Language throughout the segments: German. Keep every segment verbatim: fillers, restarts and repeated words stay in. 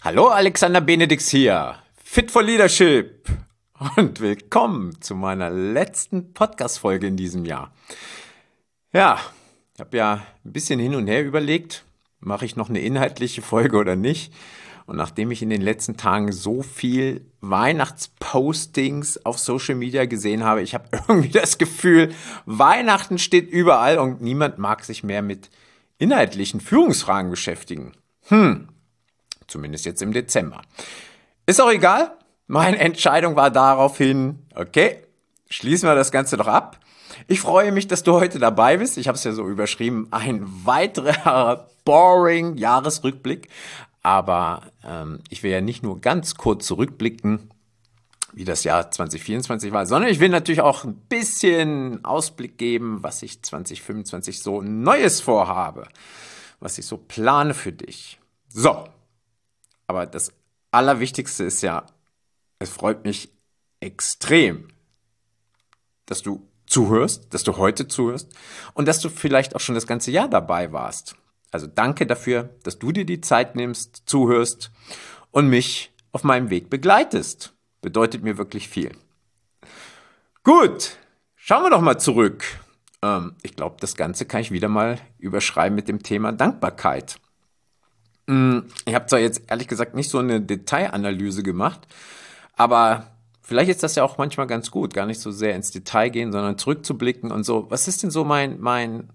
Hallo, Alexander Benedix hier, Fit for Leadership und willkommen zu meiner letzten Podcast-Folge in diesem Jahr. Ja, ich habe ja ein bisschen hin und her überlegt, mache ich noch eine inhaltliche Folge oder nicht? Und nachdem ich in den letzten Tagen so viel Weihnachtspostings auf Social Media gesehen habe, ich habe irgendwie das Gefühl, Weihnachten steht überall und niemand mag sich mehr mit inhaltlichen Führungsfragen beschäftigen. Hm. Zumindest jetzt im Dezember. Ist auch egal. Meine Entscheidung war daraufhin, okay, schließen wir das Ganze doch ab. Ich freue mich, dass du heute dabei bist. Ich habe es ja so überschrieben, ein weiterer boring Jahresrückblick. Aber ähm, ich will ja nicht nur ganz kurz zurückblicken, wie das Jahr zwanzig vierundzwanzig war, sondern ich will natürlich auch ein bisschen Ausblick geben, was ich zwanzig fünfundzwanzig so Neues vorhabe, was ich so plane für dich. So. Aber das Allerwichtigste ist ja, es freut mich extrem, dass du zuhörst, dass du heute zuhörst und dass du vielleicht auch schon das ganze Jahr dabei warst. Also danke dafür, dass du dir die Zeit nimmst, zuhörst und mich auf meinem Weg begleitest. Bedeutet mir wirklich viel. Gut, schauen wir doch mal zurück. Ähm, ich glaube, das Ganze kann ich wieder mal überschreiben mit dem Thema Dankbarkeit. Ich habe zwar jetzt ehrlich gesagt nicht so eine Detailanalyse gemacht, aber vielleicht ist das ja auch manchmal ganz gut, gar nicht so sehr ins Detail gehen, sondern zurückzublicken und so, was ist denn so mein, mein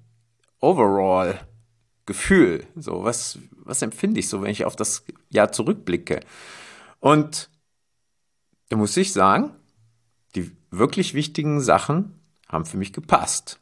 Overall-Gefühl? So, was, was empfinde ich so, wenn ich auf das Jahr zurückblicke? Und da muss ich sagen, die wirklich wichtigen Sachen haben für mich gepasst.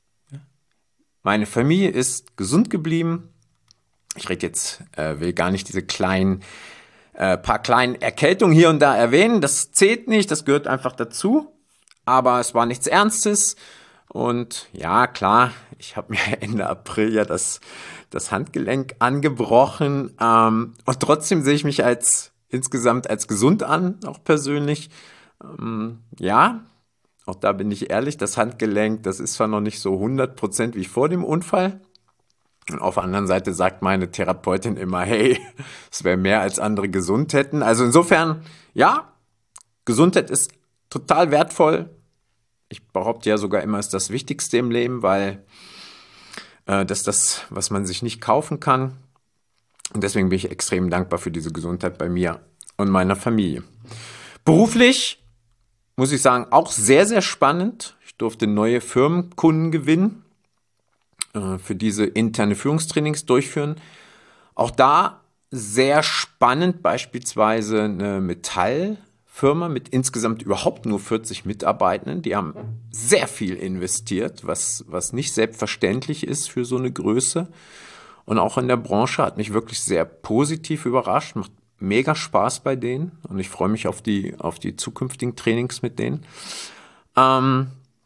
Meine Familie ist gesund geblieben. Ich rede jetzt, äh, will gar nicht diese kleinen, äh, paar kleinen Erkältungen hier und da erwähnen. Das zählt nicht, das gehört einfach dazu. Aber es war nichts Ernstes. Und ja, klar, ich habe mir Ende April ja das, das Handgelenk angebrochen. Ähm, und trotzdem sehe ich mich als insgesamt als gesund an, auch persönlich. Ähm, ja, auch da bin ich ehrlich, das Handgelenk, das ist zwar noch nicht so hundert Prozent wie vor dem Unfall. Und auf der anderen Seite sagt meine Therapeutin immer, hey, es wäre mehr als andere gesund hätten. Also insofern, ja, Gesundheit ist total wertvoll. Ich behaupte ja sogar immer, ist das Wichtigste im Leben, weil äh, das ist das, was man sich nicht kaufen kann. Und deswegen bin ich extrem dankbar für diese Gesundheit bei mir und meiner Familie. Beruflich muss ich sagen, auch sehr, sehr spannend. Ich durfte neue Firmenkunden gewinnen, für diese interne Führungstrainings durchführen. Auch da sehr spannend, beispielsweise eine Metallfirma mit insgesamt überhaupt nur vierzig Mitarbeitenden. Die haben sehr viel investiert, was, was nicht selbstverständlich ist für so eine Größe. Und auch in der Branche hat mich wirklich sehr positiv überrascht. Macht mega Spaß bei denen und ich freue mich auf die, auf die zukünftigen Trainings mit denen. Ähm,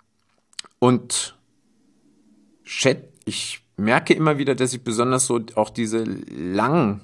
und Chat Ich merke immer wieder, dass ich besonders so auch diese langen,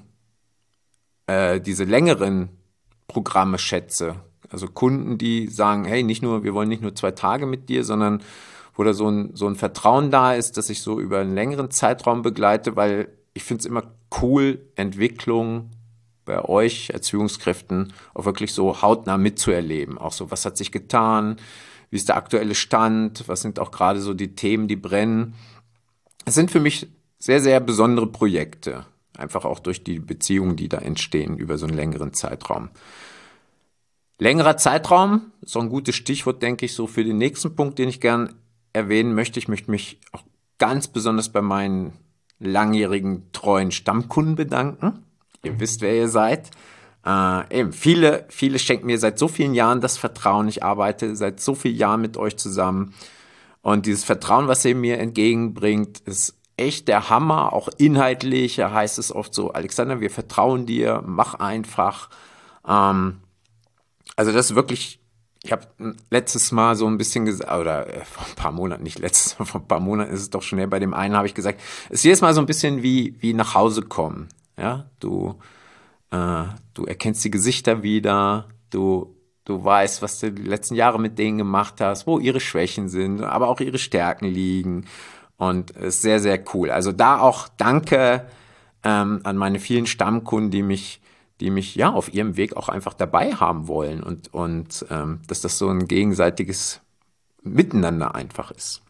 äh, diese längeren Programme schätze. Also Kunden, die sagen, hey, nicht nur, wir wollen nicht nur zwei Tage mit dir, sondern wo da so ein, so ein Vertrauen da ist, dass ich so über einen längeren Zeitraum begleite, weil ich finde es immer cool, Entwicklung bei euch als Führungskräften auch wirklich so hautnah mitzuerleben. Auch so, was hat sich getan, wie ist der aktuelle Stand, was sind auch gerade so die Themen, die brennen. Es sind für mich sehr, sehr besondere Projekte, einfach auch durch die Beziehungen, die da entstehen über so einen längeren Zeitraum. Längerer Zeitraum ist auch ein gutes Stichwort, denke ich, so für den nächsten Punkt, den ich gern erwähnen möchte. Ich möchte mich auch ganz besonders bei meinen langjährigen, treuen Stammkunden bedanken. Ihr wisst, wer ihr seid. Äh, eben, viele, viele schenken mir seit so vielen Jahren das Vertrauen. Ich arbeite seit so vielen Jahren mit euch zusammen. Und dieses Vertrauen, was ihr mir entgegenbringt, ist echt der Hammer. Auch inhaltlich heißt es oft so, Alexander, wir vertrauen dir, mach einfach. Ähm, also das ist wirklich, ich habe letztes Mal so ein bisschen gesagt, oder äh, vor ein paar Monaten, nicht letztes Mal, vor ein paar Monaten ist es doch schon her, bei dem einen habe ich gesagt, es ist jedes Mal so ein bisschen wie, wie nach Hause kommen. Ja, du, äh, du erkennst die Gesichter wieder, du Du weißt, was du die letzten Jahre mit denen gemacht hast, wo ihre Schwächen sind, aber auch ihre Stärken liegen. Und es ist sehr, sehr cool. Also da auch danke ähm, an meine vielen Stammkunden, die mich die mich ja auf ihrem Weg auch einfach dabei haben wollen und, und ähm, dass das so ein gegenseitiges Miteinander einfach ist.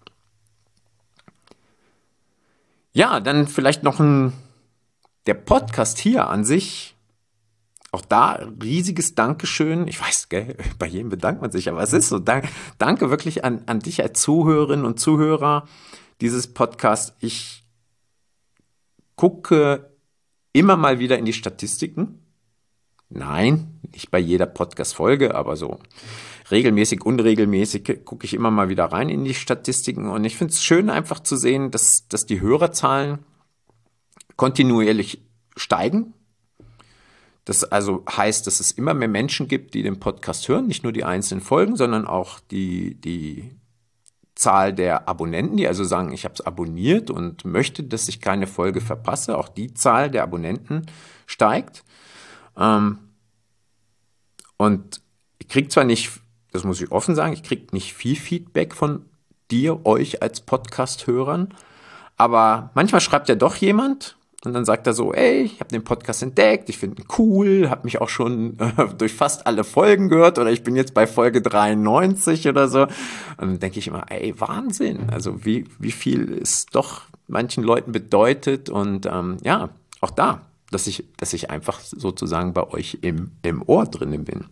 Ja, dann vielleicht noch ein, der Podcast hier an sich, auch da riesiges Dankeschön. Ich weiß, gell, bei jedem bedankt man sich, aber es ist so. Dank, danke wirklich an, an dich als Zuhörerinnen und Zuhörer dieses Podcasts. Ich gucke immer mal wieder in die Statistiken. Nein, nicht bei jeder Podcast-Folge, aber so regelmäßig, unregelmäßig gucke ich immer mal wieder rein in die Statistiken. Und ich finde es schön einfach zu sehen, dass, dass die Hörerzahlen kontinuierlich steigen. Das also heißt, dass es immer mehr Menschen gibt, die den Podcast hören, nicht nur die einzelnen Folgen, sondern auch die, die Zahl der Abonnenten, die also sagen, ich habe es abonniert und möchte, dass ich keine Folge verpasse. Auch die Zahl der Abonnenten steigt. Ähm, und ich kriege zwar nicht, das muss ich offen sagen, ich kriege nicht viel Feedback von dir, euch als Podcast-Hörern, aber manchmal schreibt ja doch jemand und dann sagt er so, ey, ich habe den Podcast entdeckt, ich finde ihn cool, habe mich auch schon äh, durch fast alle Folgen gehört oder ich bin jetzt bei Folge dreiundneunzig oder so. Und dann denke ich immer, ey, Wahnsinn, also wie, wie viel es doch manchen Leuten bedeutet und ähm, ja, auch da, dass ich, dass ich einfach sozusagen bei euch im, im Ohr drin bin.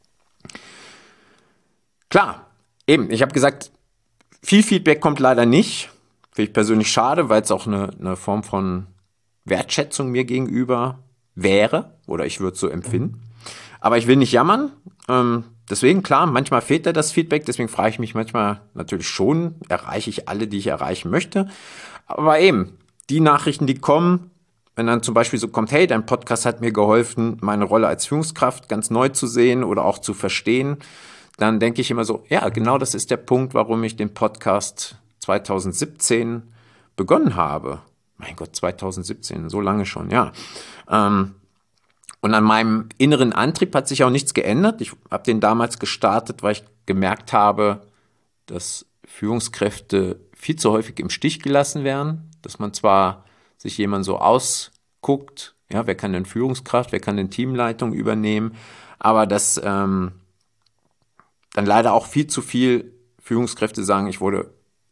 Klar, eben, ich habe gesagt, viel Feedback kommt leider nicht. Finde ich persönlich schade, weil es auch eine, eine Form von Wertschätzung mir gegenüber wäre oder ich würde es so empfinden. Aber ich will nicht jammern. Ähm, deswegen, klar, manchmal fehlt da das Feedback. Deswegen frage ich mich manchmal natürlich schon, erreiche ich alle, die ich erreichen möchte. Aber eben, die Nachrichten, die kommen, wenn dann zum Beispiel so kommt, hey, dein Podcast hat mir geholfen, meine Rolle als Führungskraft ganz neu zu sehen oder auch zu verstehen, dann denke ich immer so, ja, genau das ist der Punkt, warum ich den Podcast zwanzig siebzehn begonnen habe. Mein Gott, zwanzig siebzehn, so lange schon, ja. Ähm, und an meinem inneren Antrieb hat sich auch nichts geändert. Ich habe den damals gestartet, weil ich gemerkt habe, dass Führungskräfte viel zu häufig im Stich gelassen werden, dass man zwar sich jemand so ausguckt, ja, wer kann denn Führungskraft, wer kann denn Teamleitung übernehmen, aber dass ähm, dann leider auch viel zu viel Führungskräfte sagen, ich wurde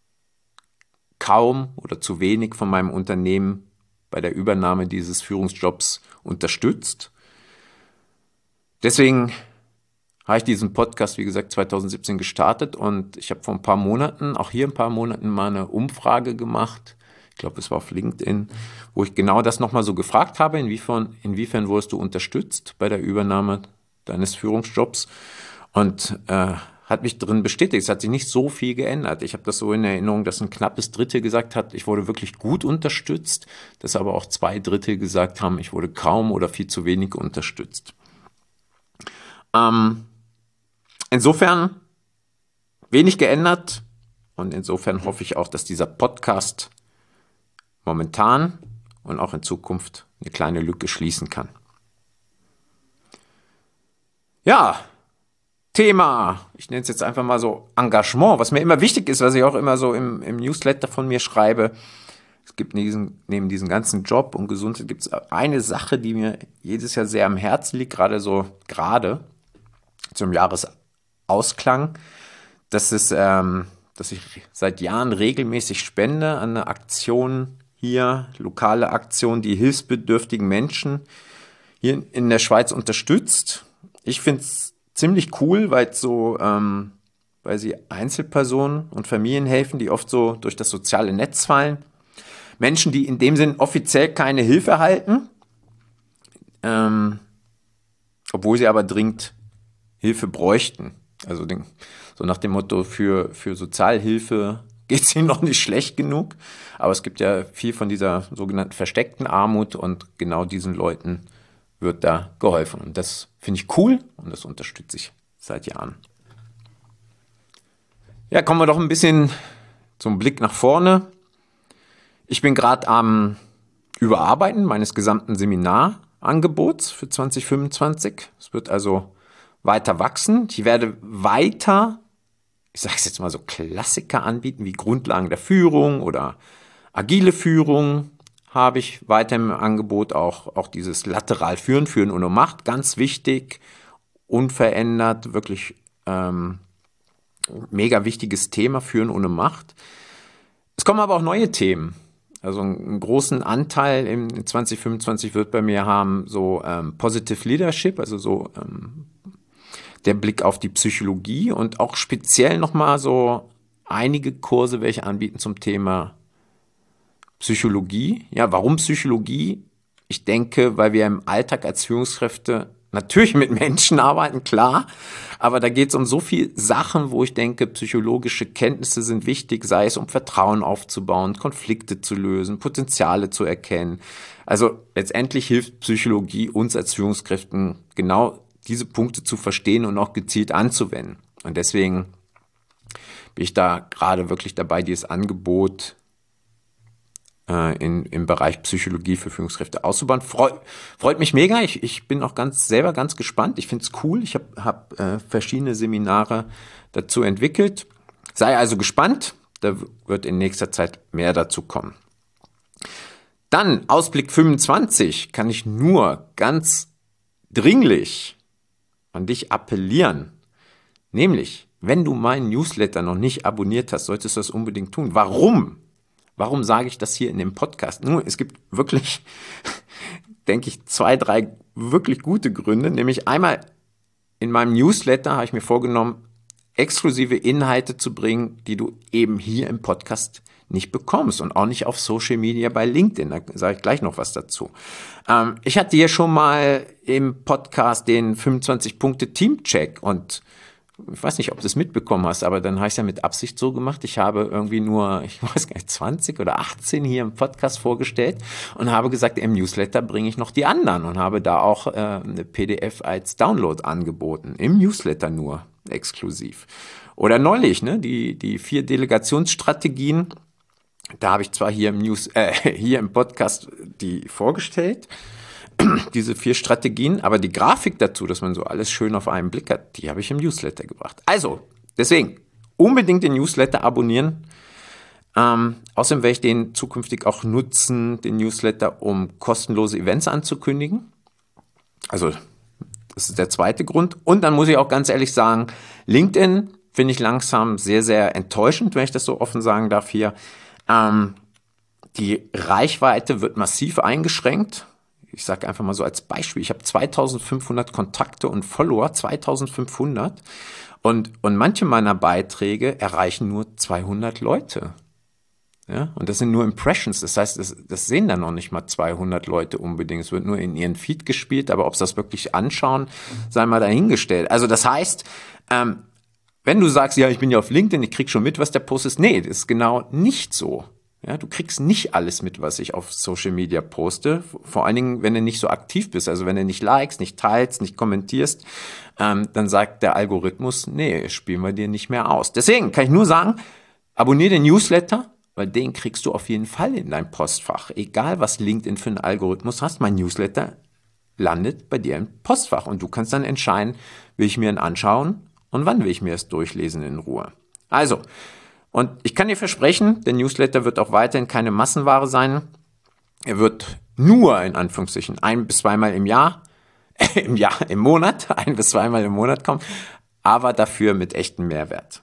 kaum oder zu wenig von meinem Unternehmen bei der Übernahme dieses Führungsjobs unterstützt. Deswegen habe ich diesen Podcast, wie gesagt, zwanzig siebzehn gestartet und ich habe vor ein paar Monaten, auch hier ein paar Monaten mal eine Umfrage gemacht, ich glaube, es war auf LinkedIn, wo ich genau das nochmal so gefragt habe, inwiefern, inwiefern wurdest du unterstützt bei der Übernahme deines Führungsjobs und äh, hat mich drin bestätigt. Es hat sich nicht so viel geändert. Ich habe das so in Erinnerung, dass ein knappes Drittel gesagt hat, ich wurde wirklich gut unterstützt, dass aber auch zwei Drittel gesagt haben, ich wurde kaum oder viel zu wenig unterstützt. Ähm, insofern wenig geändert und insofern hoffe ich auch, dass dieser Podcast momentan und auch in Zukunft eine kleine Lücke schließen kann. Ja, Thema, ich nenne es jetzt einfach mal so Engagement, was mir immer wichtig ist, was ich auch immer so im, im Newsletter von mir schreibe. Es gibt neben diesen, neben diesem ganzen Job und Gesundheit gibt es eine Sache, die mir jedes Jahr sehr am Herzen liegt, gerade so, gerade zum Jahresausklang. Das ist, ähm, dass ich seit Jahren regelmäßig spende an eine Aktion hier, lokale Aktion, die hilfsbedürftigen Menschen hier in der Schweiz unterstützt. Ich finde es ziemlich cool, weil so, ähm, weil sie Einzelpersonen und Familien helfen, die oft so durch das soziale Netz fallen. Menschen, die in dem Sinn offiziell keine Hilfe erhalten, ähm, obwohl sie aber dringend Hilfe bräuchten. Also den, so nach dem Motto, für, für Sozialhilfe geht es ihnen noch nicht schlecht genug. Aber es gibt ja viel von dieser sogenannten versteckten Armut und genau diesen Leuten wird da geholfen. Und das finde ich cool und das unterstütze ich seit Jahren. Ja, kommen wir doch ein bisschen zum Blick nach vorne. Ich bin gerade am Überarbeiten meines gesamten Seminarangebots für zwanzig fünfundzwanzig. Es wird also weiter wachsen. Ich werde weiter, ich sage es jetzt mal so, Klassiker anbieten, wie Grundlagen der Führung oder agile Führung, habe ich weiter im Angebot, auch, auch dieses lateral Führen, Führen ohne Macht, ganz wichtig, unverändert, wirklich ähm, mega wichtiges Thema, Führen ohne Macht. Es kommen aber auch neue Themen. Also einen großen Anteil im zwanzig fünfundzwanzig wird bei mir haben so ähm, Positive Leadership, also so ähm, der Blick auf die Psychologie und auch speziell nochmal so einige Kurse, welche anbieten zum Thema Psychologie. Ja, warum Psychologie? Ich denke, weil wir im Alltag als Führungskräfte natürlich mit Menschen arbeiten, klar, aber da geht es um so viele Sachen, wo ich denke, psychologische Kenntnisse sind wichtig, sei es um Vertrauen aufzubauen, Konflikte zu lösen, Potenziale zu erkennen. Also letztendlich hilft Psychologie uns als Führungskräften genau diese Punkte zu verstehen und auch gezielt anzuwenden. Und deswegen bin ich da gerade wirklich dabei, dieses Angebot äh, in, im Bereich Psychologie für Führungskräfte auszubauen. Freu, freut mich mega. Ich, ich bin auch ganz selber ganz gespannt. Ich finde es cool. Ich habe hab, äh, verschiedene Seminare dazu entwickelt. Sei also gespannt. Da wird in nächster Zeit mehr dazu kommen. Dann Ausblick fünfundzwanzig kann ich nur ganz dringlich an dich appellieren, nämlich, wenn du meinen Newsletter noch nicht abonniert hast, solltest du das unbedingt tun. Warum? Warum sage ich das hier in dem Podcast? Nun, es gibt wirklich, denke ich, zwei, drei wirklich gute Gründe, nämlich einmal in meinem Newsletter habe ich mir vorgenommen, exklusive Inhalte zu bringen, die du eben hier im Podcast nicht bekommst und auch nicht auf Social Media bei LinkedIn. Da sage ich gleich noch was dazu. Ähm, ich hatte hier schon mal im Podcast den fünfundzwanzig-Punkte-Teamcheck und ich weiß nicht, ob du es mitbekommen hast, aber dann habe ich es ja mit Absicht so gemacht. Ich habe irgendwie nur, ich weiß gar nicht, zwanzig oder achtzehn hier im Podcast vorgestellt und habe gesagt, im Newsletter bringe ich noch die anderen und habe da auch äh, eine P D F als Download angeboten. Im Newsletter nur, exklusiv. Oder neulich, ne, die, die vier Delegationsstrategien. Da habe ich zwar hier im News, äh, hier im Podcast die vorgestellt, diese vier Strategien, aber die Grafik dazu, dass man so alles schön auf einen Blick hat, die habe ich im Newsletter gebracht. Also, deswegen, unbedingt den Newsletter abonnieren. Ähm, außerdem werde ich den zukünftig auch nutzen, den Newsletter, um kostenlose Events anzukündigen. Also, das ist der zweite Grund. Und dann muss ich auch ganz ehrlich sagen, LinkedIn finde ich langsam sehr, sehr enttäuschend, wenn ich das so offen sagen darf hier. Ähm, die Reichweite wird massiv eingeschränkt. Ich sage einfach mal so als Beispiel, ich habe zweitausendfünfhundert Kontakte und Follower, zweitausendfünfhundert und, und manche meiner Beiträge erreichen nur zweihundert Leute. Ja, und das sind nur Impressions, das heißt, das, das sehen dann noch nicht mal zweihundert Leute unbedingt. Es wird nur in ihren Feed gespielt, aber ob sie das wirklich anschauen, sei mal dahingestellt. Also das heißt, ähm, wenn du sagst, ja, ich bin ja auf LinkedIn, ich krieg schon mit, was der Post ist, nee, das ist genau nicht so. Ja, du kriegst nicht alles mit, was ich auf Social Media poste, vor allen Dingen, wenn du nicht so aktiv bist, also wenn du nicht likest, nicht teilst, nicht kommentierst, ähm, dann sagt der Algorithmus, nee, spielen wir dir nicht mehr aus. Deswegen kann ich nur sagen, abonniere den Newsletter, weil den kriegst du auf jeden Fall in dein Postfach. Egal, was LinkedIn für einen Algorithmus hast, mein Newsletter landet bei dir im Postfach und du kannst dann entscheiden, will ich mir ihn anschauen und wann will ich mir es durchlesen in Ruhe. Also, und ich kann dir versprechen, der Newsletter wird auch weiterhin keine Massenware sein. Er wird nur in Anführungsstrichen ein bis zweimal im Jahr, äh, im Jahr, im Monat, ein bis zweimal im Monat kommen, aber dafür mit echtem Mehrwert.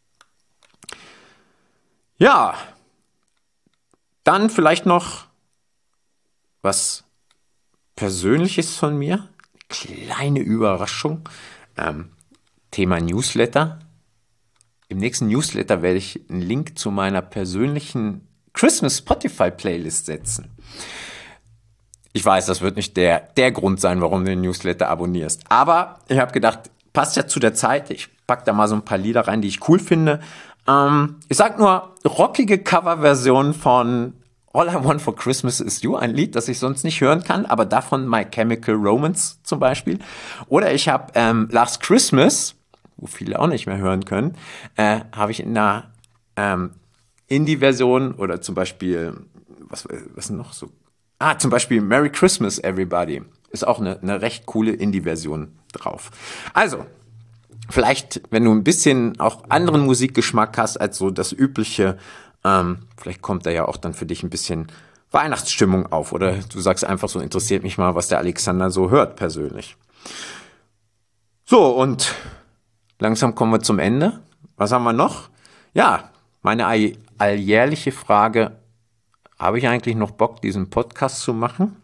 Ja, dann vielleicht noch was Persönliches von mir. Kleine Überraschung. Ähm, Thema Newsletter. Im nächsten Newsletter werde ich einen Link zu meiner persönlichen Christmas Spotify Playlist setzen. Ich weiß, das wird nicht der, der Grund sein, warum du den Newsletter abonnierst. Aber ich habe gedacht, passt ja zu der Zeit. Ich packe da mal so ein paar Lieder rein, die ich cool finde. Ähm, ich sag nur, rockige Coverversion von All I Want for Christmas Is You, ein Lied, das ich sonst nicht hören kann, aber davon My Chemical Romance zum Beispiel. Oder ich habe ähm, Last Christmas, wo viele auch nicht mehr hören können, äh, habe ich in einer ähm, Indie-Version oder zum Beispiel, was, was noch so, ah, zum Beispiel Merry Christmas Everybody, ist auch eine, eine recht coole Indie-Version drauf. Also, vielleicht, wenn du ein bisschen auch anderen Musikgeschmack hast als so das übliche, ähm, vielleicht kommt da ja auch dann für dich ein bisschen Weihnachtsstimmung auf. Oder du sagst einfach so, interessiert mich mal, was der Alexander so hört persönlich. So, und langsam kommen wir zum Ende. Was haben wir noch? Ja, meine alljährliche Frage, habe ich eigentlich noch Bock, diesen Podcast zu machen?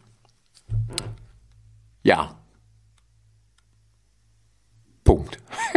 Ja. Punkt.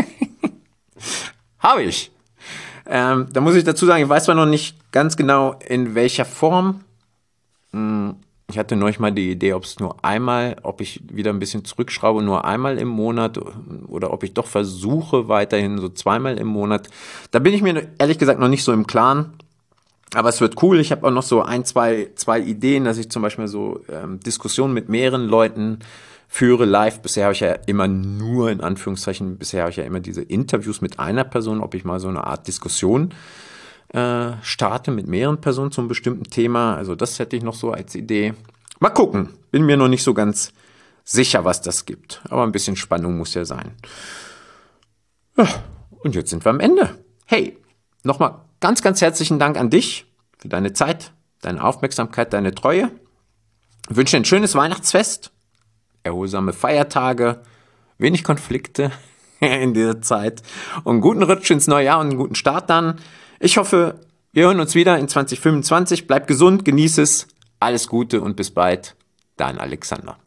Habe ich. Ähm, da muss ich dazu sagen, ich weiß zwar noch nicht ganz genau, in welcher Form. Ich hatte neulich mal die Idee, ob es nur einmal, ob ich wieder ein bisschen zurückschraube, nur einmal im Monat oder ob ich doch versuche, weiterhin so zweimal im Monat. Da bin ich mir ehrlich gesagt noch nicht so im Klaren. Aber es wird cool. Ich habe auch noch so ein, zwei, zwei Ideen, dass ich zum Beispiel so ähm, Diskussionen mit mehreren Leuten führe live. Bisher habe ich ja immer nur, in Anführungszeichen, bisher habe ich ja immer diese Interviews mit einer Person, ob ich mal so eine Art Diskussion äh, starte mit mehreren Personen zum bestimmten Thema. Also das hätte ich noch so als Idee. Mal gucken. Bin mir noch nicht so ganz sicher, was das gibt. Aber ein bisschen Spannung muss ja sein. Ja, und jetzt sind wir am Ende. Hey, nochmal ganz, ganz herzlichen Dank an dich für deine Zeit, deine Aufmerksamkeit, deine Treue. Ich wünsche dir ein schönes Weihnachtsfest, erholsame Feiertage, wenig Konflikte in dieser Zeit und einen guten Rutsch ins neue Jahr und einen guten Start dann. Ich hoffe, wir hören uns wieder in zwanzig fünfundzwanzig. Bleib gesund, genieße es. Alles Gute und bis bald. Dein Alexander.